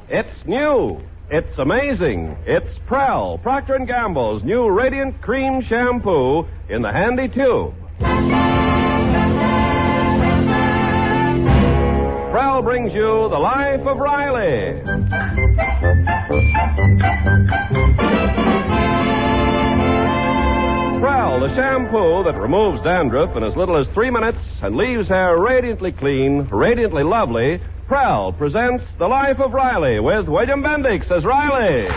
It's new. It's amazing. It's Prell, Procter & Gamble's new Radiant Cream Shampoo in the handy tube. Prell brings you The Life of Riley. Prell, the shampoo that removes dandruff in as little as 3 minutes and leaves hair radiantly clean, radiantly lovely. Prell presents The Life of Riley with William Bendix as Riley.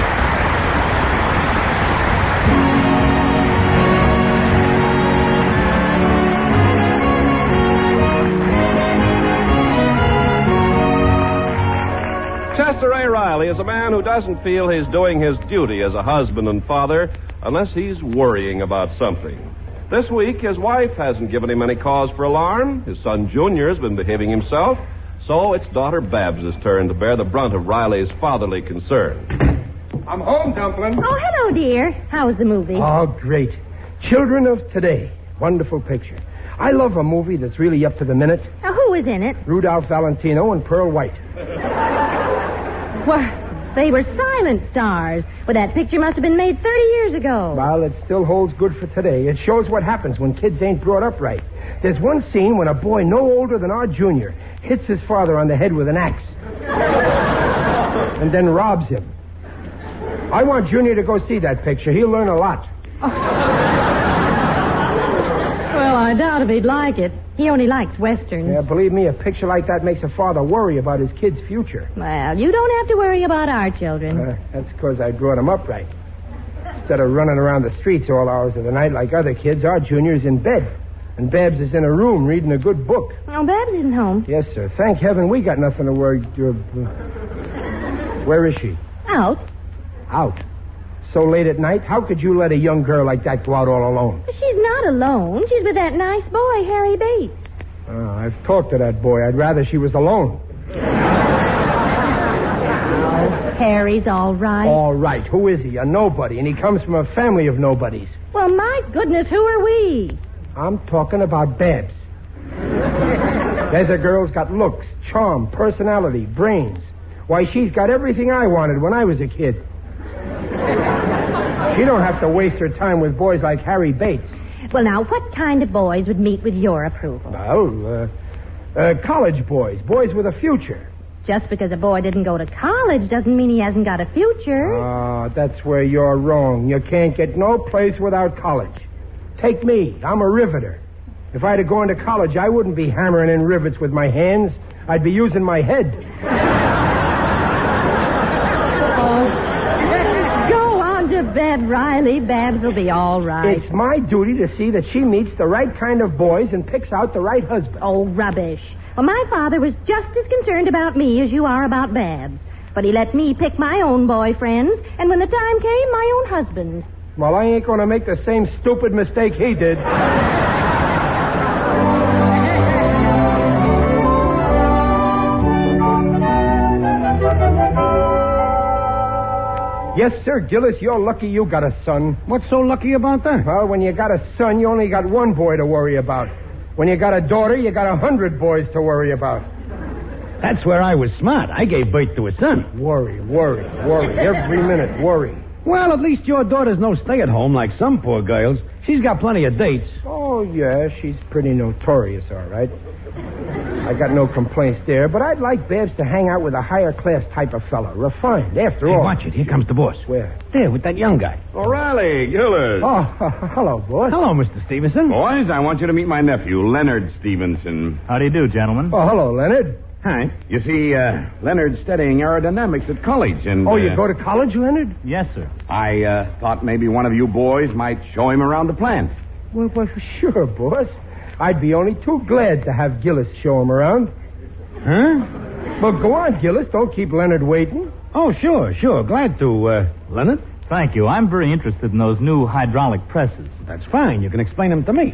Chester A. Riley is a man who doesn't feel he's doing his duty as a husband and father unless he's worrying about something. This week, his wife hasn't given him any cause for alarm. His son Junior has been behaving himself. So it's daughter Babs' turn to bear the brunt of Riley's fatherly concern. I'm home, Dumplin'. Oh, hello, dear. How was the movie? Oh, great. Children of Today. Wonderful picture. I love a movie that's really up to the minute. Now, who was in it? Rudolph Valentino and Pearl White. Well, they were silent stars. But that picture must have been made 30 years ago. Well, it still holds good for today. It shows what happens when kids ain't brought up right. There's one scene when a boy no older than our Junior hits his father on the head with an axe. And then robs him. I want Junior to go see that picture. He'll learn a lot. Well, I doubt if he'd like it. He only likes westerns. Yeah, believe me, a picture like that makes a father worry about his kid's future. Well, you don't have to worry about our children. That's because I brought them up right. Instead of running around the streets all hours of the night like other kids, our Junior's in bed. And Babs is in a room reading a good book. Oh, Babs isn't home. Yes, sir. Thank heaven we got nothing to worry. Where is she? Out. Out. So late at night? How could you let a young girl like that go out all alone? She's not alone. She's with that nice boy, Harry Bates. Oh, I've talked to that boy. I'd rather she was alone. Harry's all right. All right. Who is he? A nobody. And he comes from a family of nobodies. Well, my goodness, who are we? I'm talking about Babs. There's a girl's got looks, charm, personality, brains. Why, she's got everything I wanted when I was a kid. She don't have to waste her time with boys like Harry Bates. Well, now, what kind of boys would meet with your approval? Well, college boys. Boys with a future. Just because a boy didn't go to college doesn't mean he hasn't got a future. Ah, that's where you're wrong. You can't get no place without college. Take me. I'm a riveter. If I'd have gone to college, I wouldn't be hammering in rivets with my hands. I'd be using my head. Go on to bed, Riley. Babs will be all right. It's my duty to see that she meets the right kind of boys and picks out the right husband. Oh, rubbish. Well, my father was just as concerned about me as you are about Babs. But he let me pick my own boyfriends, and when the time came, my own husband. Well, I ain't going to make the same stupid mistake he did. Yes, sir, Gillis, you're lucky you got a son. What's so lucky about that? Well, when you got a son, you only got one boy to worry about. When you got a daughter, you got 100 boys to worry about. That's where I was smart. I gave birth to a son. Worry. Every minute, worry. Well, at least your daughter's no stay-at-home like some poor girls. She's got plenty of dates. Oh, yeah, she's pretty notorious, all right. I got no complaints there, but I'd like Babs to hang out with a higher-class type of fella. Refined, after all. Watch it. Here comes the boss. Where? There, with that young guy. O'Reilly, Gillis. Oh, hello, boss. Hello, Mr. Stevenson. Boys, I want you to meet my nephew, Leonard Stevenson. How do you do, gentlemen? Oh, hello, Leonard. Hi. You see, Leonard's studying aerodynamics at college, and... Oh, you go to college, Leonard? Yes, sir. I thought maybe one of you boys might show him around the plant. Well, sure, boss. I'd be only too glad to have Gillis show him around. Huh? Well, go on, Gillis. Don't keep Leonard waiting. Oh, sure. Glad to, Leonard. Thank you. I'm very interested in those new hydraulic presses. That's fine. You can explain them to me.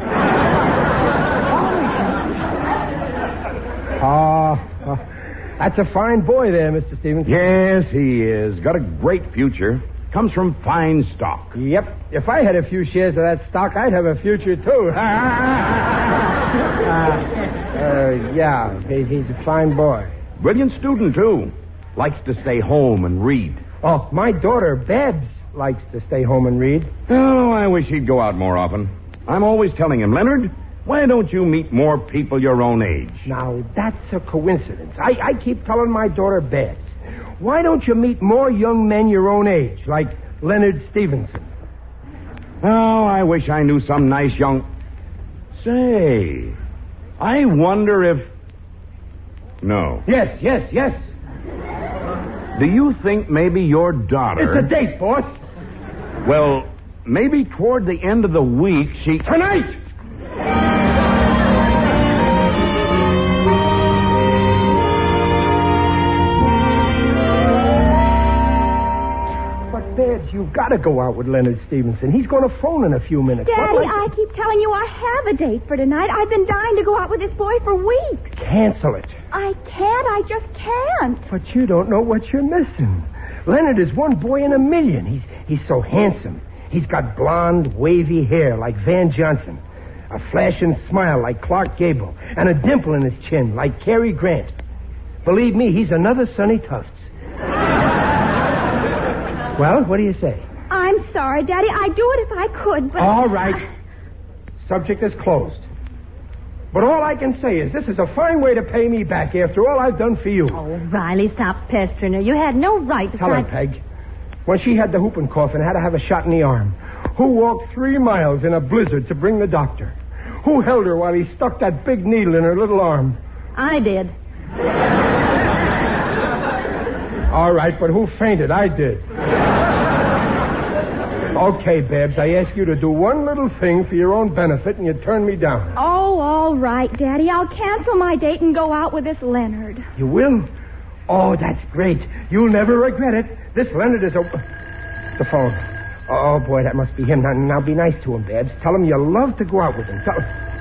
That's a fine boy there, Mr. Stevenson. Yes, he is. Got a great future. Comes from fine stock. Yep. If I had a few shares of that stock, I'd have a future, too. Yeah, he's a fine boy. Brilliant student, too. likes to stay home and read. Oh, my daughter, Babs, likes to stay home and read. Oh, I wish he'd go out more often. I'm always telling him, Leonard, why don't you meet more people your own age? Now, that's a coincidence. I keep telling my daughter, Babs, why don't you meet more young men your own age, like Leonard Stevenson? Oh, I wish I knew some nice young... Say, I wonder if... No. Yes. Do you think maybe your daughter... It's a date, boss. Well, maybe toward the end of the week she... Tonight! But, Babs, you've got to go out with Leonard Stevenson. He's going to phone in a few minutes. Daddy, I keep telling you I have a date for tonight. I've been dying to go out with this boy for weeks. Cancel it. I can't. I just can't. But you don't know what you're missing. Leonard is one boy in a million. He's so handsome. He's got blonde, wavy hair like Van Johnson, a flashing smile like Clark Gable, and a dimple in his chin like Cary Grant. Believe me, he's another Sonny Tufts. Well, what do you say? I'm sorry, Daddy. I'd do it if I could, but... All right. Subject is closed. But all I can say is this is a fine way to pay me back after all I've done for you. Oh, Riley, stop pestering her. You had no right to... Tell her, Peg. When she had the whooping cough and had to have a shot in the arm, who walked 3 miles in a blizzard to bring the doctor? Who held her while he stuck that big needle in her little arm? I did. All right, but who fainted? I did. Okay, Babs, I ask you to do one little thing for your own benefit, and you turn me down. Oh, all right, Daddy. I'll cancel my date and go out with this Leonard. You will? Oh, that's great. You'll never regret it. This Leonard is a... The phone. Oh, boy, that must be him. Now be nice to him, Babs. Tell him you love to go out with him.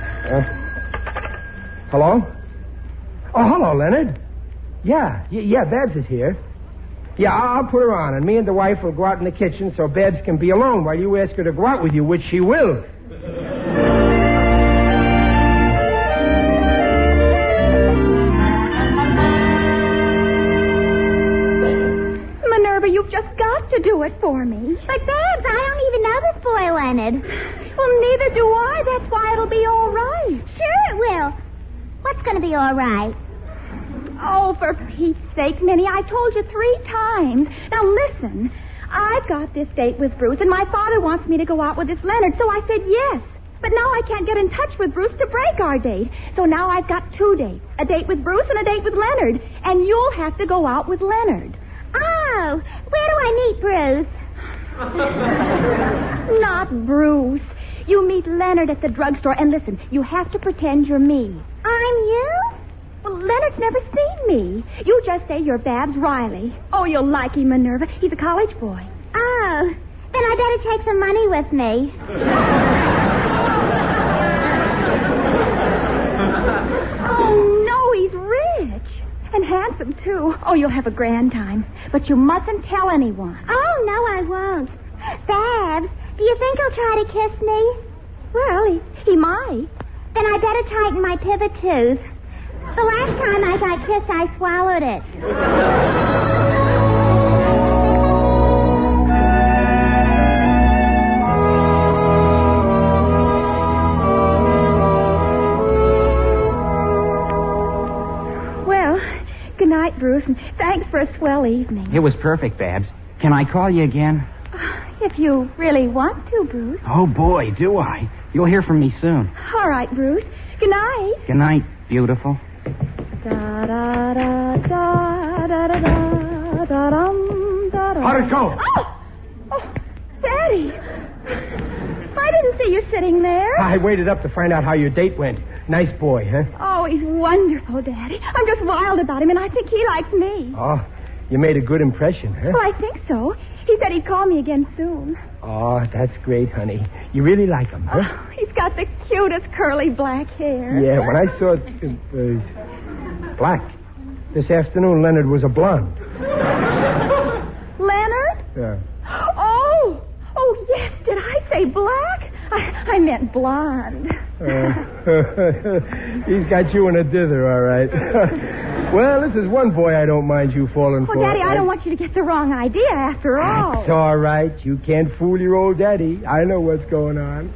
Hello? Oh, hello, Leonard. Yeah, Babs is here. Yeah, I'll put her on, and me and the wife will go out in the kitchen so Babs can be alone while you ask her to go out with you, which she will. Minerva, you've just got to do it for me. But, Babs, I don't even know this boy, Leonard. Well, neither do I. That's why it'll be all right. Sure it will. What's going to be all right? Oh, for Pete's sake, Minnie, I told you 3 times. Now, listen. I've got this date with Bruce, and my father wants me to go out with this Leonard, so I said yes. But now I can't get in touch with Bruce to break our date. So now I've got 2 dates. A date with Bruce and a date with Leonard. And you'll have to go out with Leonard. Oh, where do I meet Bruce? Not Bruce. You meet Leonard at the drugstore, and listen, you have to pretend you're me. I'm you? Well, Leonard's never seen me. You just say you're Babs Riley. Oh, you'll like him, Minerva. He's a college boy. Oh, then I better take some money with me. Oh, no, he's rich. And handsome, too. Oh, you'll have a grand time. But you mustn't tell anyone. Oh, no, I won't. Babs, do you think he'll try to kiss me? Well, he might. Then I better tighten my pivot tooth. The last time I got kissed, I swallowed it. Well, good night, Bruce, and thanks for a swell evening. It was perfect, Babs. Can I call you again? If you really want to, Bruce. Oh, boy, do I. You'll hear from me soon. All right, Bruce. Good night. Good night, beautiful. How'd it go? Oh, Daddy. I didn't see you sitting there. I waited up to find out how your date went. Nice boy, huh? Oh, he's wonderful, Daddy. I'm just wild about him, and I think he likes me. Oh, you made a good impression, huh? Well, I think so. He said he'd call me again soon. Oh, that's great, honey. You really like him, huh? Oh, he's got the cutest curly black hair. Yeah, when I saw it, black. This afternoon, Leonard was a blonde. Leonard? Yeah. Oh, yes. Did I say black? I meant blonde. He's got you in a dither, all right. Well, this is one boy I don't mind you falling for. Daddy, I don't want you to get the wrong idea after all. It's all right. You can't fool your old daddy. I know what's going on.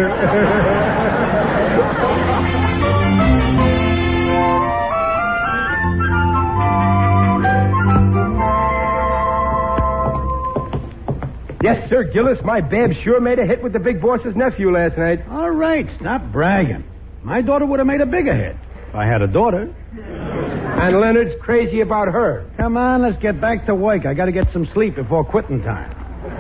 Yes, sir, Gillis. My Babs sure made a hit with the big boss's nephew last night. All right, stop bragging. My daughter would have made a bigger hit if I had a daughter. And Leonard's crazy about her. Come on, let's get back to work. I got to get some sleep before quitting time.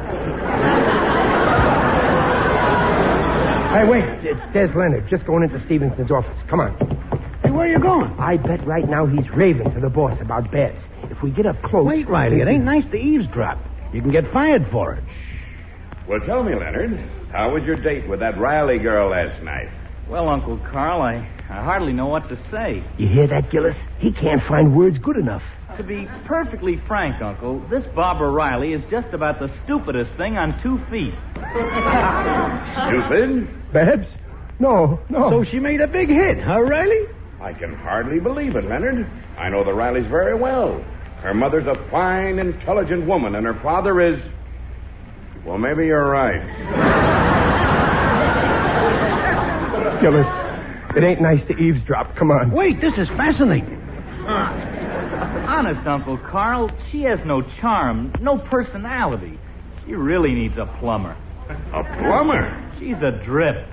Hey, wait. There's Leonard, just going into Stevenson's office. Come on. Hey, where are you going? I bet right now he's raving to the boss about Babs. If we get up close... Wait, Riley, it ain't nice to eavesdrop. You can get fired for it. Well, tell me, Leonard, how was your date with that Riley girl last night? Well, Uncle Carl, I hardly know what to say. You hear that, Gillis? He can't find words good enough. To be perfectly frank, Uncle, this Barbara Riley is just about the stupidest thing on 2 feet. Stupid? Babs? No. So she made a big hit, huh, Riley? I can hardly believe it, Leonard. I know the Rileys very well. Her mother's a fine, intelligent woman, and her father is... Well, maybe you're right. Gillis, it ain't nice to eavesdrop. Come on. Wait, this is fascinating. Honest, Uncle Carl, she has no charm, no personality. She really needs a plumber. A plumber? She's a drip.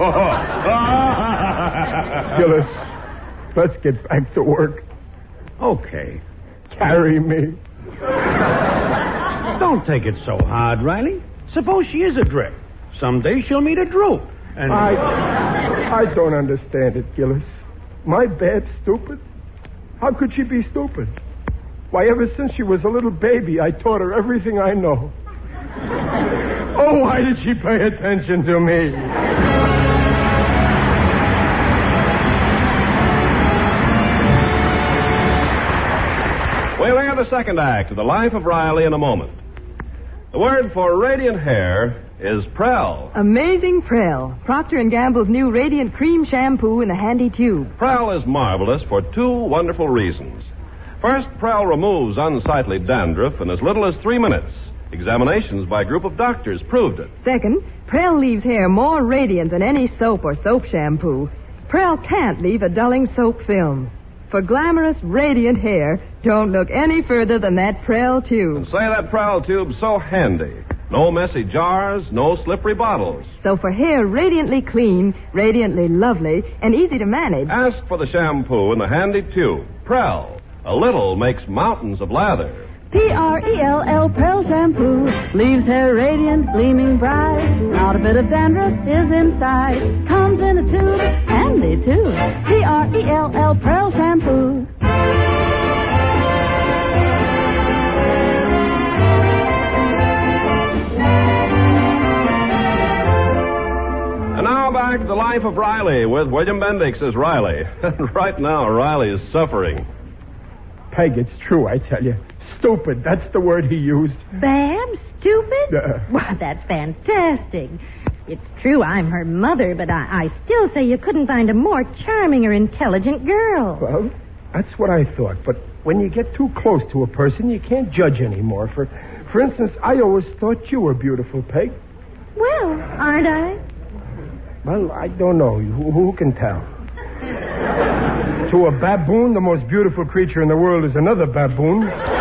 Gillis, let's get back to work. Okay. Carry me. Don't take it so hard, Riley. Suppose she is a drip. Someday she'll meet a droop. And I don't understand it, Gillis. My Bab's stupid? How could she be stupid? Why, ever since she was a little baby, I taught her everything I know. Oh, why did she pay attention to me? We'll hear the second act of The Life of Riley in a moment. The word for radiant hair is Prell. Amazing Prell. Procter & Gamble's new Radiant Cream Shampoo in a handy tube. Prell is marvelous for 2 wonderful reasons. First, Prell removes unsightly dandruff in as little as 3 minutes. Examinations by a group of doctors proved it. Second, Prell leaves hair more radiant than any soap or soap shampoo. Prell can't leave a dulling soap film. For glamorous, radiant hair, don't look any further than that Prell tube. And say that Prell tube's so handy. No messy jars, no slippery bottles. So for hair radiantly clean, radiantly lovely, and easy to manage... Ask for the shampoo in the handy tube. Prell. A little makes mountains of lather. P-R-E-L-L, Prell Shampoo. Leaves hair radiant, gleaming bright. Not a bit of dandruff is inside. Comes in a tube, handy too. P-R-E-L-L, Prell Shampoo. And now back to The Life of Riley with William Bendix as Riley. Right now, Riley is suffering. Peg, it's true, I tell you. Stupid, that's the word he used. Babs? Stupid? Well, that's fantastic. It's true I'm her mother, but I still say you couldn't find a more charming or intelligent girl. Well, that's what I thought. But when you get too close to a person, you can't judge anymore. For instance, I always thought you were beautiful, Peg. Well, aren't I? Well, I don't know. Who can tell? To a baboon, the most beautiful creature in the world is another baboon.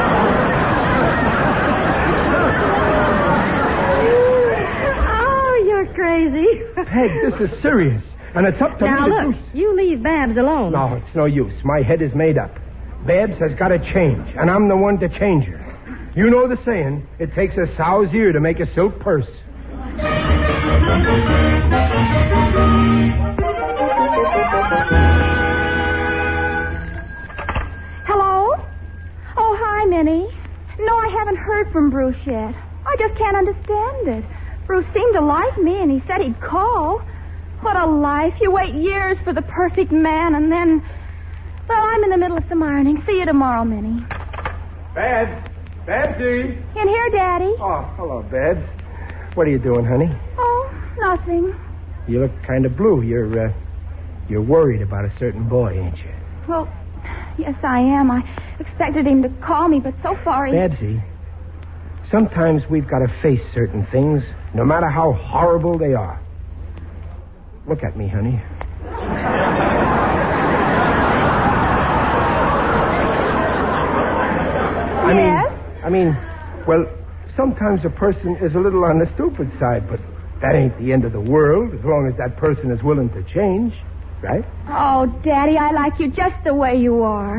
Oh, you're crazy. Peg, this is serious. And it's up to now, me look, to do... you leave Babs alone. No, it's no use. My head is made up. Babs has got to change, and I'm the one to change her. You know the saying, it takes a sow's ear to make a silk purse. Hello? Oh, hi, Minnie. No, I haven't heard from Bruce yet. I just can't understand it. Bruce seemed to like me, and he said he'd call. What a life. You wait years for the perfect man, and then... Well, I'm in the middle of some ironing. See you tomorrow, Minnie. Babs. Babsy. In here, Daddy. Oh, hello, Babs. What are you doing, honey? Oh, nothing. You look kind of blue. You're worried about a certain boy, ain't you? Well, Yes, I am. I expected him to call me, but so far he... Babsy, sometimes we've got to face certain things, no matter how horrible they are. Look at me, honey. I mean, well, sometimes a person is a little on the stupid side, but that ain't the end of the world, as long as that person is willing to change, right? Oh, Daddy, I like you just the way you are.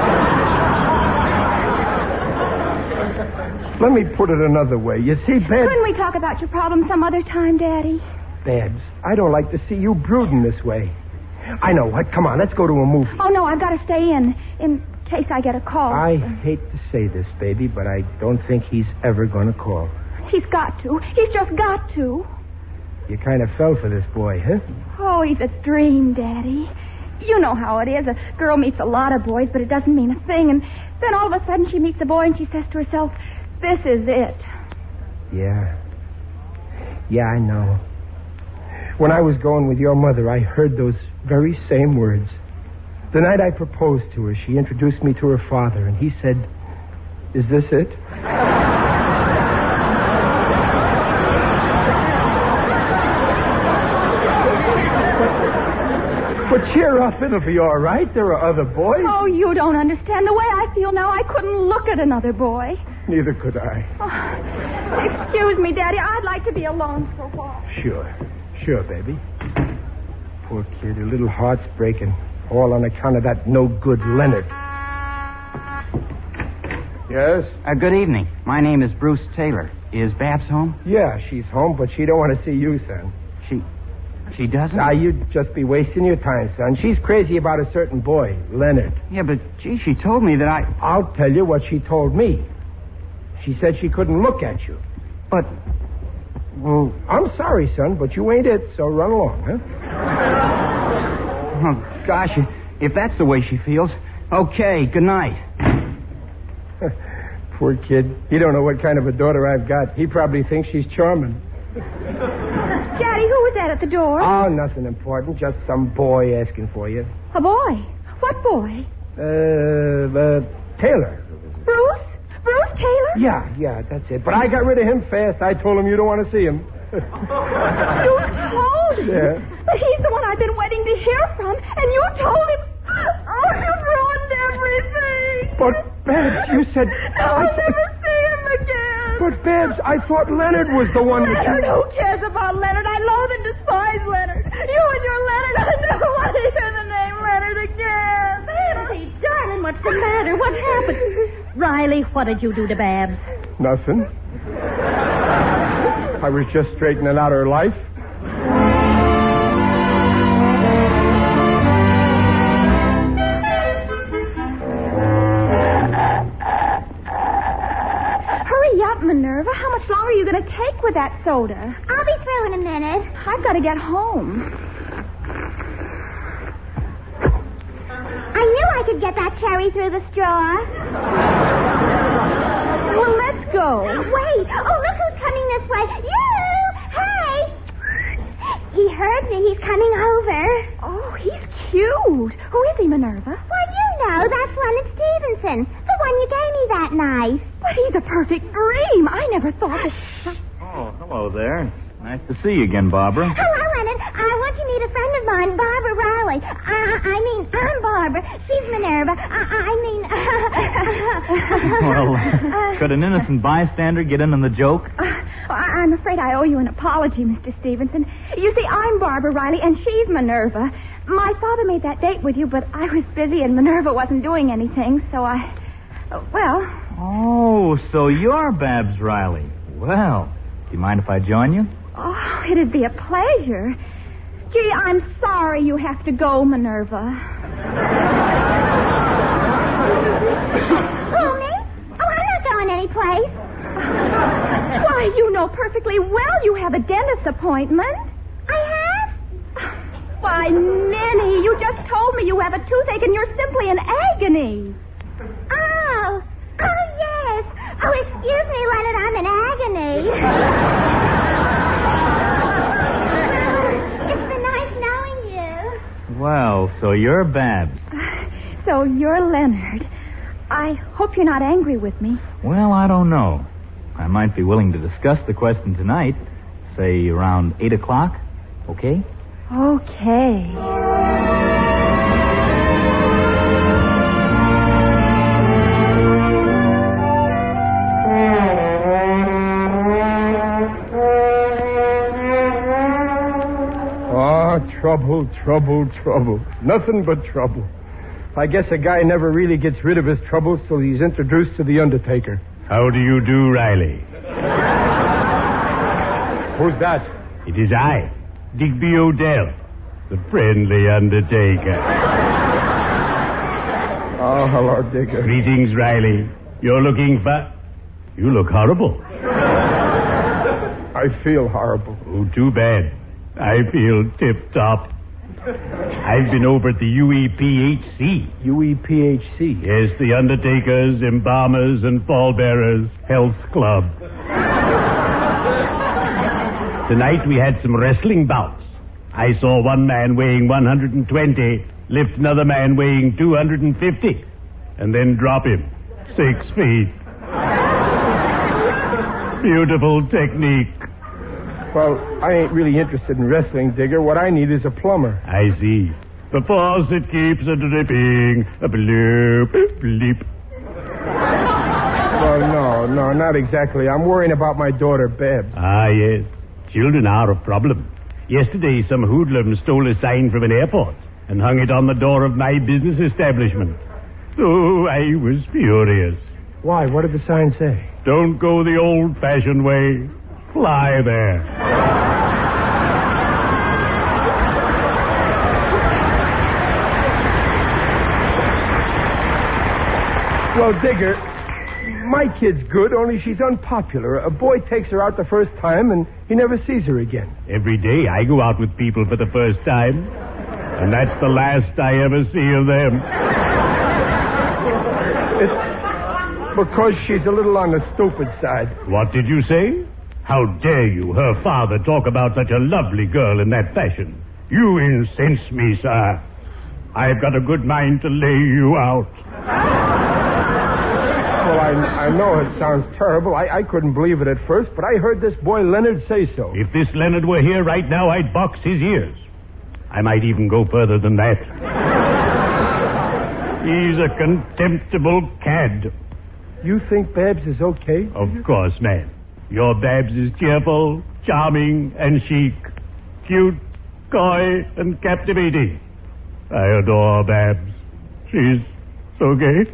Let me put it another way. You see, Babs... Couldn't we talk about your problem some other time, Daddy? Babs, I don't like to see you brooding this way. I know what. Come on, let's go to a movie. Oh, no, I've got to stay in case I get a call. I hate to say this, baby, but I don't think he's ever going to call. He's got to. He's just got to. You kind of fell for this boy, huh? Oh, he's a dream, Daddy. You know how it is. A girl meets a lot of boys, but it doesn't mean a thing. And then all of a sudden she meets a boy and she says to herself, this is it. Yeah. Yeah, I know. When I was going with your mother, I heard those very same words. The night I proposed to her, she introduced me to her father, and he said, is this it? But cheer up, it'll be all right. There are other boys. Oh, you don't understand. The way I feel now, I couldn't look at another boy. Neither could I. Oh, excuse me, Daddy. I'd like to be alone for a while. Sure, baby. Poor kid, her little heart's breaking. All on account of that no-good Leonard. Yes? Good evening. My name is Bruce Taylor. Is Babs home? Yeah, she's home, but she don't want to see you, son. She doesn't? Now, you'd just be wasting your time, son. She's crazy about a certain boy, Leonard. Yeah, but, gee, she told me that I'll tell you what she told me. She said she couldn't look at you. But, well... I'm sorry, son, but you ain't it, so run along, huh? Oh, gosh, if that's the way she feels. Okay, good night. Poor kid. He don't know what kind of a daughter I've got. He probably thinks she's charming. Daddy, who was that at the door? Oh, nothing important. Just some boy asking for you. A boy? What boy? Taylor. Bruce? Bruce Taylor? Yeah, that's it. But I got rid of him fast. I told him you don't want to see him. You told him? Yeah. But he's the one I've been waiting to hear from, and you told him... Oh, you've ruined everything. But, Babs, you said... I'll never see him again. But, Babs, I thought Leonard was the one that Leonard? Who cares about Leonard? I loathe and despise Leonard. You and your Leonard, I never want to hear the name Leonard again. Hey, darling, what's the matter? What happened? Riley, what did you do to Babs? Nothing. I was just straightening out her life. Hurry up, Minerva. How much longer are you going to take with that soda? I'll be through in a minute. I've got to get home. I knew I could get that cherry through the straw. Well, let's go. Wait. Oh, look who's coming this way. You! Hey! He heard me. He's coming over. Oh, he's cute. Who is he, Minerva? Why, you know, that's Leonard Stevenson, the one you gave me that night. But he's a perfect dream. I never thought that... Oh, hello there. Nice to see you again, Barbara. Hello, Leonard. I want you to meet a friend of mine, Barbara Riley. I'm Barbara. She's Minerva. Well, could an innocent bystander get in on the joke? I'm afraid I owe you an apology, Mr. Stevenson. You see, I'm Barbara Riley, and she's Minerva. My father made that date with you, but I was busy, and Minerva wasn't doing anything, so well... Oh, so you're Babs Riley. Well, do you mind if I join you? Oh, it'd be a pleasure. Gee, I'm sorry you have to go, Minerva. Who, me? Oh, I'm not going anyplace. Why, you know perfectly well you have a dentist appointment. I have? Why, Minnie, you just told me you have a toothache and you're simply in agony. Oh, yes. Oh, excuse me, Leonard, I'm in agony. It's been nice knowing you. Well, so you're Babs. So you're Leonard. I hope you're not angry with me. Well, I don't know. I might be willing to discuss the question tonight, say around 8 o'clock. Okay? Okay. Trouble. Nothing but trouble. I guess a guy never really gets rid of his troubles till he's introduced to the Undertaker. How do you do, Riley? Who's that? It is I, Digby O'Dell, the friendly Undertaker. Oh, hello, Digger. Greetings, Riley. You're looking You look horrible. I feel horrible. Oh, too bad. I feel tip-top. I've been over at the UEPHC. UEPHC? Yes, the Undertakers, Embalmers, and Pallbearers Health Club. Tonight we had some wrestling bouts. I saw one man weighing 120 lift another man weighing 250 and then drop him 6 feet. Beautiful technique. Well, I ain't really interested in wrestling, Digger. What I need is a plumber. I see. The faucet keeps a dripping. A bloop, bleep. Well, no, not exactly. I'm worrying about my daughter, Babs. Ah, yes. Children are a problem. Yesterday, some hoodlum stole a sign from an airport and hung it on the door of my business establishment. Oh, I was furious. Why? What did the sign say? Don't go the old-fashioned way. Fly there. Well, Digger, my kid's good, only she's unpopular. A boy takes her out the first time, and he never sees her again. Every day I go out with people for the first time, and that's the last I ever see of them. It's because she's a little on the stupid side. What did you say? How dare you, her father, talk about such a lovely girl in that fashion? You incense me, sir. I've got a good mind to lay you out. Well, I know it sounds terrible. I couldn't believe it at first, but I heard this boy Leonard say so. If this Leonard were here right now, I'd box his ears. I might even go further than that. He's a contemptible cad. You think Babs is okay? Of course, man. Your Babs is cheerful, charming, and chic. Cute, coy, and captivating. I adore Babs. She's so gay.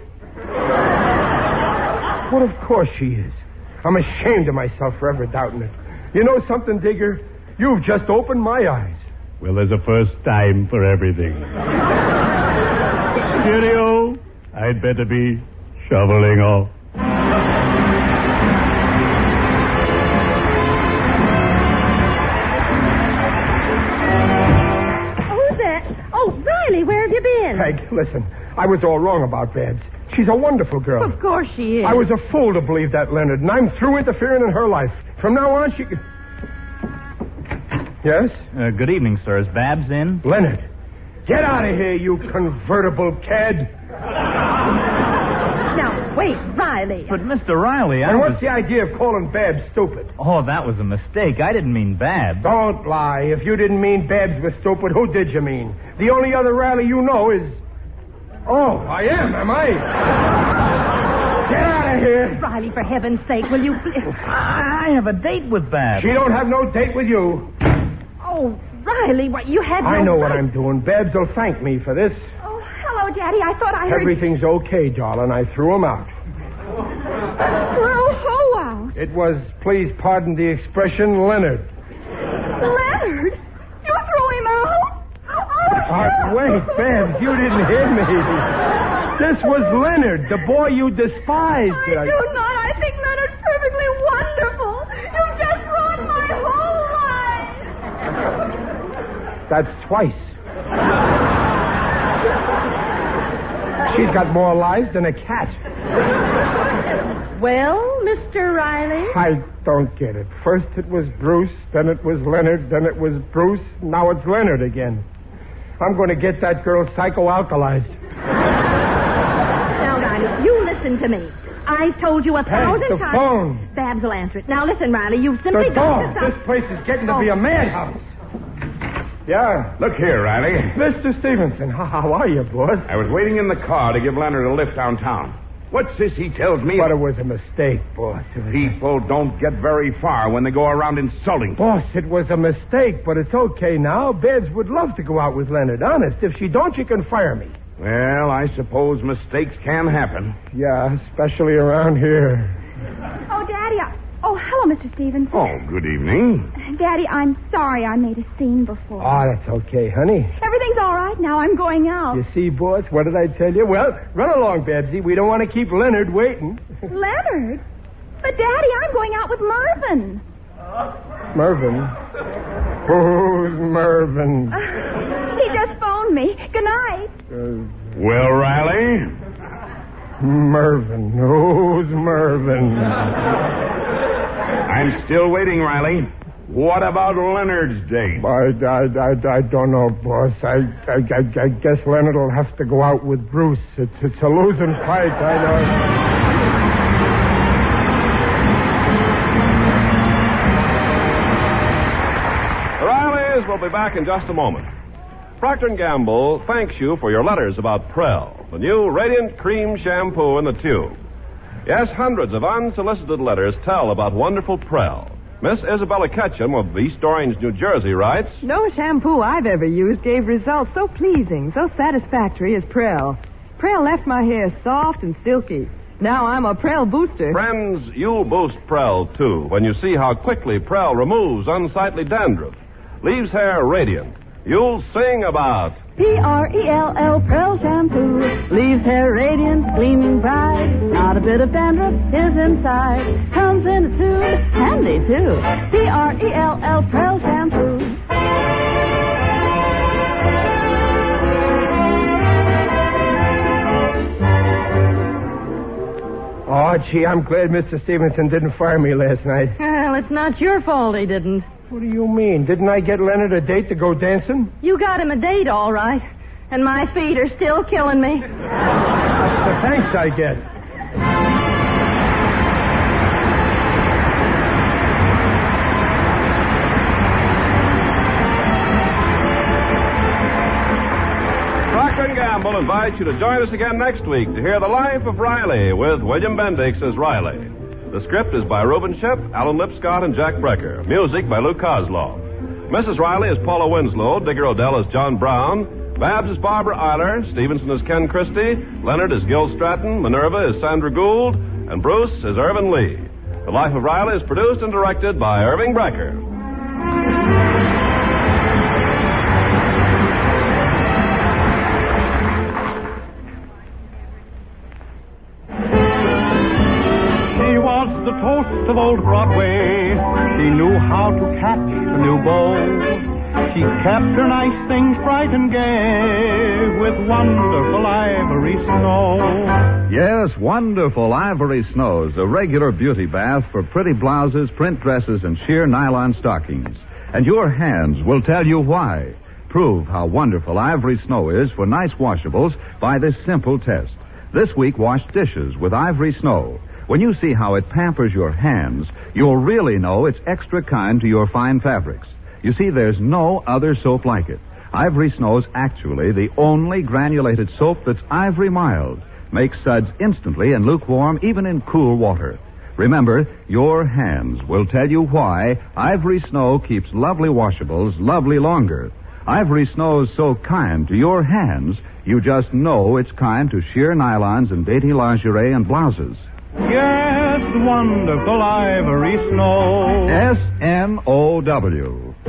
Well, of course she is. I'm ashamed of myself for ever doubting it. You know something, Digger? You've just opened my eyes. Well, there's a first time for everything. Cheerio. I'd better be shoveling off. Who's that? Oh, Riley, where have you been? Peg, listen. I was all wrong about Babs. She's a wonderful girl. Of course she is. I was a fool to believe that, Leonard, and I'm through interfering in her life. From now on, she can... Yes? Good evening, sir. Is Babs in? Leonard, get out of here, you convertible cad. Now, wait, Riley. But, Mr. Riley, And what's the idea of calling Babs stupid? Oh, that was a mistake. I didn't mean Babs. Don't lie. If you didn't mean Babs was stupid, who did you mean? The only other Riley you know is... Oh, I am I? Get out of here. Riley, for heaven's sake, will you... I have a date with Babs. She don't have no date with you. Oh, Riley, what, you had no... I know what I'm doing. Babs will thank me for this. Oh, hello, Daddy. I thought I heard... Everything's okay, darling. I threw him out. Throw who out? It was, please pardon the expression, Leonard. Leonard? You threw him out? Oh, Wait, Babs, you didn't hear me. This was Leonard, the boy you despised. I do not. I think Leonard's perfectly wonderful. You just ruined my whole life. That's twice. She's got more lives than a cat. Well, Mr. Riley? I don't get it. First it was Bruce, then it was Leonard, then it was Bruce, now it's Leonard again. I'm going to get that girl psychoalkalized. listen to me. I've told you 1,000 the times. phone. Babs will answer it. Now listen, Riley, you've simply The got door. to This place is getting to be a madhouse. Yeah. Look here, Riley. Mr. Stevenson, how are you, boss? I was waiting in the car to give Leonard a lift downtown. What's this he tells me? But it was a mistake, boss. People don't get very far when they go around insulting. Boss, it was a mistake, but it's okay now. Babs would love to go out with Leonard. Honest, if she don't, you can fire me. Well, I suppose mistakes can happen. Yeah, especially around here. Oh, Daddy, Oh, hello, Mr. Stevenson. Oh, good evening. Daddy, I'm sorry I made a scene before. Oh, that's okay, honey. Everything's all right now. I'm going out. You see, boss, what did I tell you? Well, run along, Babsy. We don't want to keep Leonard waiting. Leonard? But, Daddy, I'm going out with Mervyn. Mervyn? Who's Mervyn? He just phoned me. Good night. Well, Riley? Mervyn. Who's Mervyn? I'm still waiting, Riley. What about Leonard's date? I don't know, boss. I guess Leonard will have to go out with Bruce. It's a losing fight, I know. The Rileys will be back in just a moment. Procter & Gamble thanks you for your letters about Prel, the new Radiant Cream Shampoo in the tube. Yes, hundreds of unsolicited letters tell about wonderful Prel. Miss Isabella Ketchum of East Orange, New Jersey writes, No shampoo I've ever used gave results so pleasing, so satisfactory as Prel. Prel left my hair soft and silky. Now I'm a Prel booster. Friends, you'll boost Prel, too, when you see how quickly Prel removes unsightly dandruff, leaves hair radiant. You'll sing about P-R-E-L-L, Prel shampoo. Leaves hair radiant, gleaming bright. Not a bit of dandruff is inside. Comes in a tube, handy too. P-R-E-L-L, Prel shampoo. Oh, gee, I'm glad Mr. Stevenson didn't fire me last night. Well, it's not your fault he didn't. What do you mean? Didn't I get Leonard a date to go dancing? You got him a date, all right. And my feet are still killing me. That's the thanks I get. Procter & Gamble invites you to join us again next week to hear The Life of Riley with William Bendix as Riley. The script is by Reuben Ship, Alan Lipscott, and Jack Brecker. Music by Lou Kozlov. Mrs. Riley is Paula Winslow. Digger Odell is John Brown. Babs is Barbara Eiler. Stevenson is Ken Christie. Leonard is Gil Stratton. Minerva is Sandra Gould. And Bruce is Irvin Lee. The Life of Riley is produced and directed by Irving Brecker. The toast of old Broadway. She knew how to catch a new beau. She kept her nice things bright and gay with wonderful ivory snow. Yes, wonderful ivory snows, a regular beauty bath for pretty blouses, print dresses, and sheer nylon stockings. And your hands will tell you why. Prove how wonderful ivory snow is for nice washables by this simple test. This week, wash dishes with ivory snow. When you see how it pampers your hands, you'll really know it's extra kind to your fine fabrics. You see, there's no other soap like it. Ivory Snow's actually the only granulated soap that's ivory mild. Makes suds instantly and lukewarm even in cool water. Remember, your hands will tell you why Ivory Snow keeps lovely washables lovely longer. Ivory Snow's so kind to your hands, you just know it's kind to sheer nylons and dainty lingerie and blouses. Yes, wonderful ivory snow. S-N-O-W.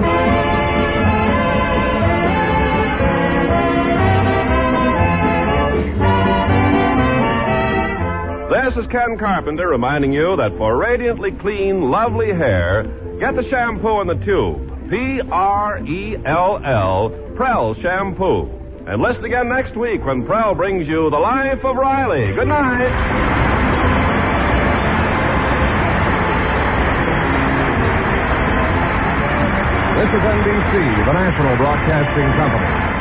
This is Ken Carpenter reminding you that for radiantly clean, lovely hair, get the shampoo in the tube. P-R-E-L-L, Prel Shampoo. And listen again next week when Prel brings you The Life of Riley. Good night. This is NBC, the national broadcasting company.